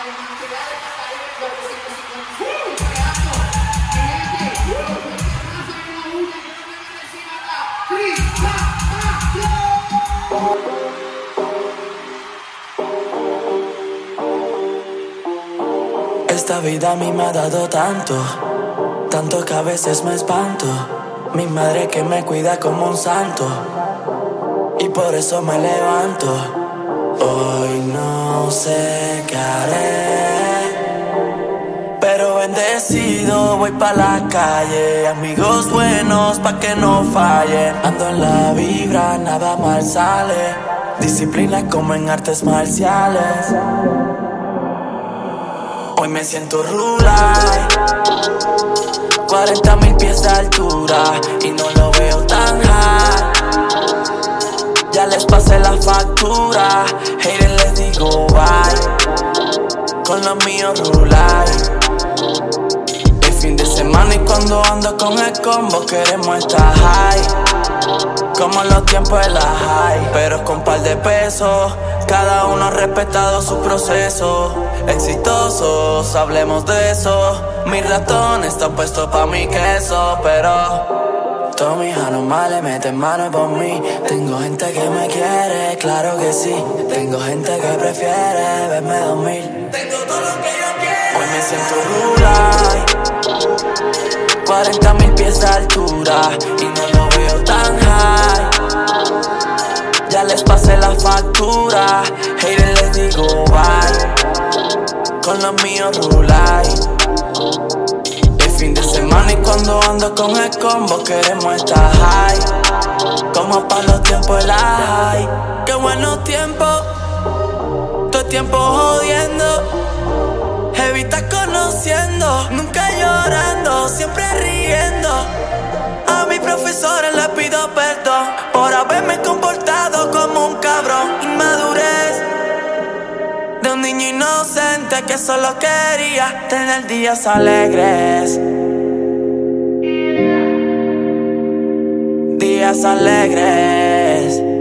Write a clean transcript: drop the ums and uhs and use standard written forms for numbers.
Esta vida a mí me ha dado tanto, tanto que a veces me espanto. Mi madre que me cuida como un santo, y por eso me levanto. Hoy no sé qué haré, pero bendecido voy pa' la calle. Amigos buenos pa' que no fallen. Ando en la vibra, nada mal sale. Disciplina como en artes marciales. Hoy me siento rulay, 40.000 pies de altura y no lo veo tan high. Ya les pasé la factura, haters les digo bye. Con los míos rulay. El fin de semana y cuando ando con el combo queremos estar high, como en los tiempos de la high. Pero con par de pesos, cada uno ha respetado su proceso. Exitosos, hablemos de eso. Mis ratones están puestos pa' mi queso, pero todos mis anomales meten mano por mí. Tengo gente que me quiere, claro que sí. Tengo gente que prefiere verme dormir. Tengo todo lo que yo quiero. Hoy me siento rulay, 40.000 pies de altura y no lo veo tan high. Ya les pasé la factura, haters les digo bye. Con los míos rulay. El fin de semana y cuando ando con el combo queremos estar high, como pa' los tiempos de la high. Qué buenos tiempos, todo el tiempo jodiendo. Evita conociendo, nunca llorando, siempre riendo. A mis profesores les pido perdón por haberme comportado como un cabrón. Inmadurez de un niño inocente que solo quería tener días alegres. Días alegres.